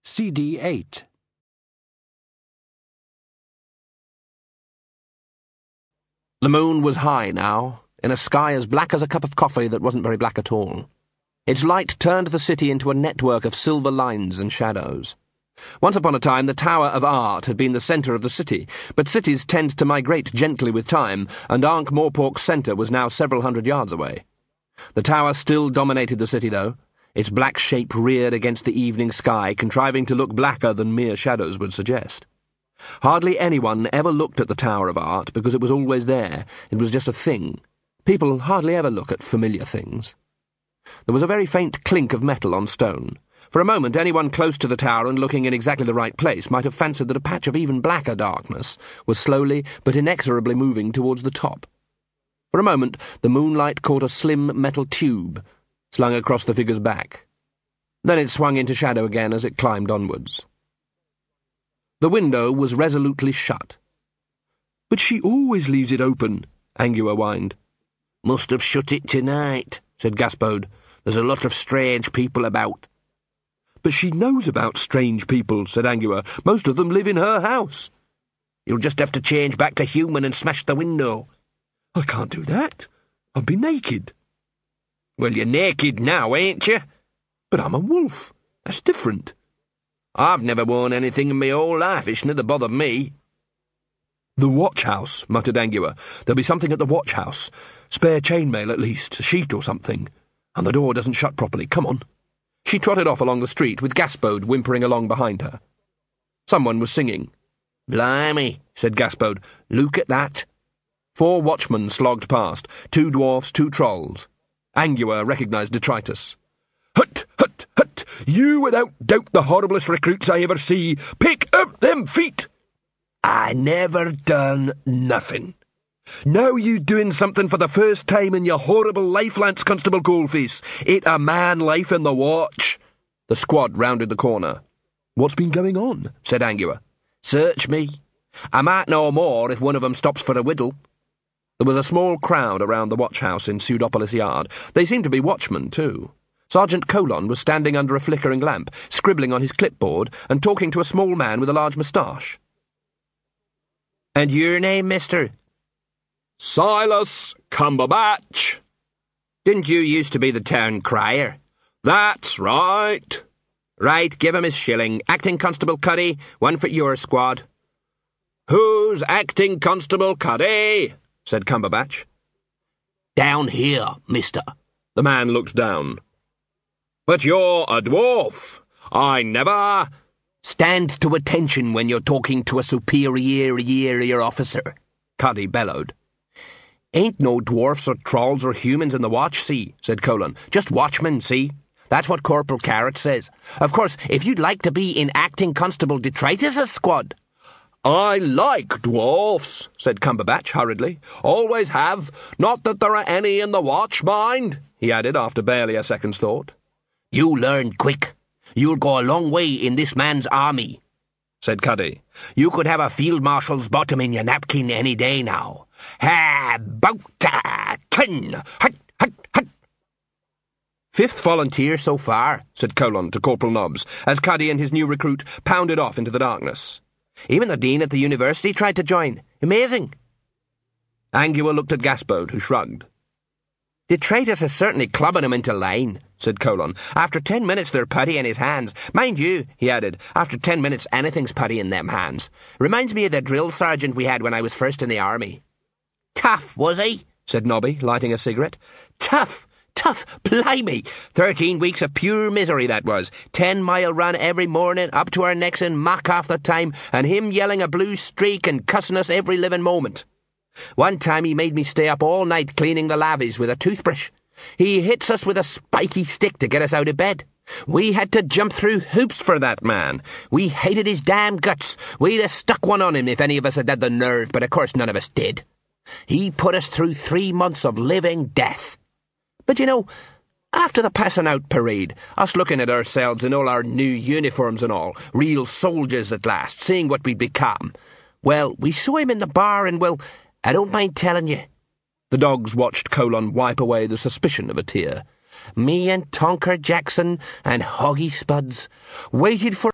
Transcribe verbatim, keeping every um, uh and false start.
C D eight. The moon was high now, in a sky as black as a cup of coffee that wasn't very black at all. Its light turned the city into a network of silver lines and shadows. Once upon a time, the Tower of Art had been the centre of the city, but cities tend to migrate gently with time, and Ankh-Morpork's centre was now several hundred yards away. The tower still dominated the city, though, its black shape reared against the evening sky, contriving to look blacker than mere shadows would suggest. Hardly anyone ever looked at the Tower of Art, because it was always there. It was just a thing. People hardly ever look at familiar things. There was a very faint clink of metal on stone. For a moment, anyone close to the tower and looking in exactly the right place might have fancied that a patch of even blacker darkness was slowly but inexorably moving towards the top. For a moment, the moonlight caught a slim metal tube slung across the figure's back. Then it swung into shadow again as it climbed onwards. The window was resolutely shut. "But she always leaves it open," Angua whined. "Must have shut it tonight," said Gaspode. "There's a lot of strange people about." "But she knows about strange people," said Angua. "Most of them live in her house." "You'll just have to change back to human and smash the window." "I can't do that. I'll be naked." "Well, you're naked now, ain't you?" "But I'm a wolf. That's different." "I've never worn anything in my whole life. It's never bothered me." "The watch-house," muttered Angua. "There'll be something at the watch-house. Spare chainmail, at least, a sheet or something. And the door doesn't shut properly. Come on." She trotted off along the street, with Gaspode whimpering along behind her. Someone was singing. "Blimey," said Gaspode. "Look at that." Four watchmen slogged past, two dwarfs, two trolls. Angua recognised detritus. "Hut, hut, hut! You without doubt the horriblest recruits I ever see. Pick up them feet!" "I never done nothing." "Now you doing something for the first time in your horrible life, Lance Constable Coalface. Ain't a man life in the watch." The squad rounded the corner. "What's been going on?" said Angua. "Search me. I might know more if one of them stops for a whittle." There was a small crowd around the watch-house in Pseudopolis Yard. They seemed to be watchmen, too. Sergeant Colon was standing under a flickering lamp, scribbling on his clipboard and talking to a small man with a large moustache. "And your name, mister?" "Silas Cumberbatch." "Didn't you used to be the town crier?" "That's right." "Right, give him his shilling. Acting Constable Cuddy, one for your squad." "Who's Acting Constable Cuddy?" said Cumberbatch. "Down here, mister." The man looked down. "But you're a dwarf. I never—" "Stand to attention when you're talking to a superior officer," Cuddy bellowed. "Ain't no dwarfs or trolls or humans in the watch, see," said Colon. "Just watchmen, see? That's what Corporal Carrot says. Of course, if you'd like to be in Acting Constable Detritus' squad—" "I like dwarfs," said Cumberbatch hurriedly. "Always have. Not that there are any in the watch, mind," he added after barely a second's thought. "You learn quick. You'll go a long way in this man's army," said Cuddy. "You could have a field marshal's bottom in your napkin any day now. Ha, bouta, tin, hut, hut, hut." "Fifth volunteer so far," said Colon to Corporal Nobbs, as Cuddy and his new recruit pounded off into the darkness. "Even the dean at the university tried to join. Amazing." Angua looked at Gaspode, who shrugged. "Detritus is certainly clubbing him into line," said Colon. "After ten minutes they're putty in his hands. Mind you," he added, "after ten minutes anything's putty in them hands. Reminds me of the drill sergeant we had when I was first in the army." "Tough, was he?" said Nobby, lighting a cigarette. "Tough! Tough! Blimey! Thirteen weeks of pure misery, that was. Ten-mile run every morning, up to our necks in muck half the time, and him yelling a blue streak and cussing us every living moment. One time he made me stay up all night cleaning the lavies with a toothbrush. He hits us with a spiky stick to get us out of bed. We had to jump through hoops for that man. We hated his damn guts. We'd have stuck one on him if any of us had had the nerve, but of course none of us did. He put us through three months of living death. But you know, after the passing out parade, us looking at ourselves in all our new uniforms and all, real soldiers at last, seeing what we'd become, well, we saw him in the bar and, well, I don't mind telling you." The dogs watched Colon wipe away the suspicion of a tear. Me and Tonker Jackson and Hoggy Spuds waited for